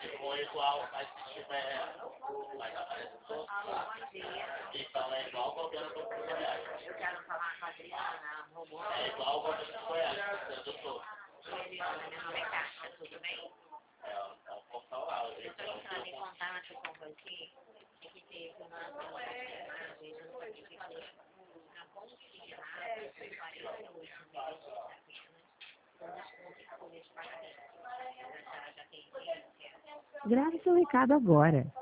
Tipo, igual, mas se tiver mais aparecendo, então é igual qualquer outro Goiás. Eu quero falar com a Adriana, robô. É igual qualquer outro Goiás, eu sou. Eliana, meu nome é Cássia, tudo bem? É um portal lá. Eu estou entrando em contato com você, que teve uma reportagem, eu não sabia que foi na Ponte Rádio, com 48 milhões apenas, com desconto em folha de pagamento. A senhora já tem ciência? Grave seu recado agora.